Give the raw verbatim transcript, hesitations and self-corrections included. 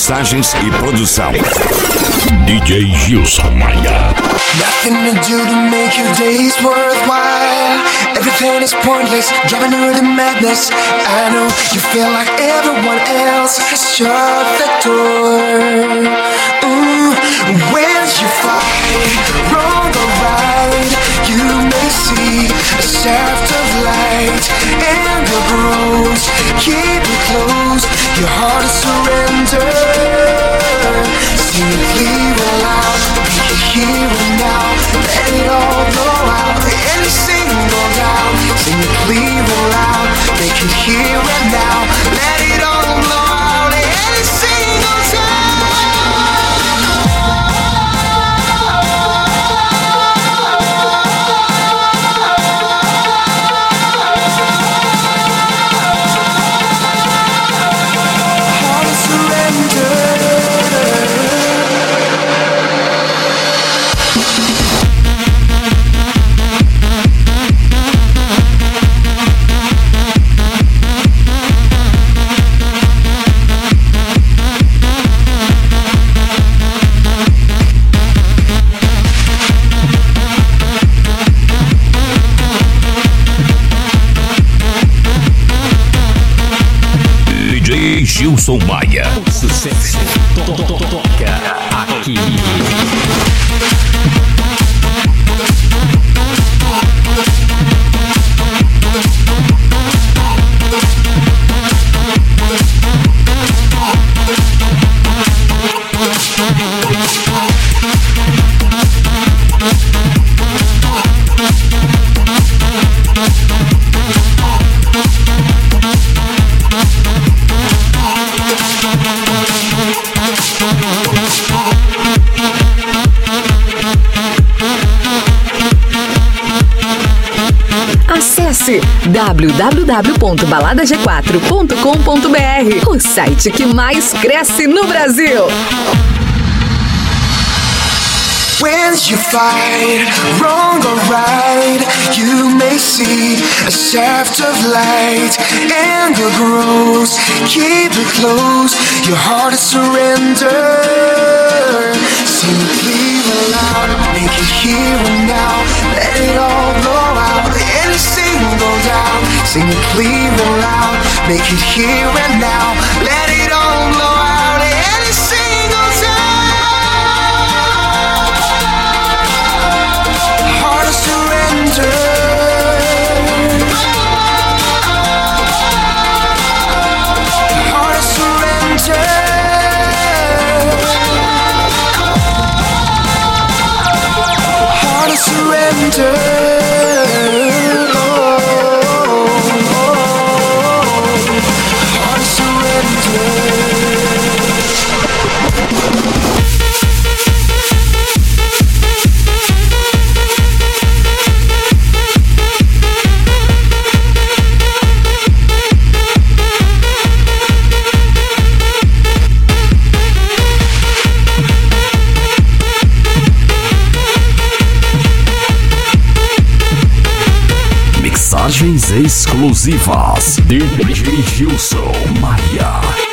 mixagens e produção. D J Gilson Maia. Nothing to do to make your days worthwhile. Everything is pointless, driving you to madness. I know you feel like everyone else has shut the door. Ooh, when you fight, wrong or right, you may see a shaft of light. Anger grows, keep it close, your heart is surrender. Sing it clear and loud, make it here and now. Let it all blow out, any single doubt. Sing it clear and loud, make it here and now. Let it all blow out, any single time. Gilson Maia. O sucesso to to to toca aqui. Acesse w w w ponto balada g quatro ponto com ponto b r, o site que mais cresce no Brasil. When you fight, wrong or right, you may see a shaft of light. Anger grows, keep it close, your heart is surrender. Sing it clear and loud, make it here and now. Let it all blow out, any single doubt. Sing it clear and loud, make it here and now. Let it all blow out, any single time. Surrender. Heart of surrender. Heart of surrender. Oh, heart of surrender. Mensagens exclusivas. D J Gilson Maia.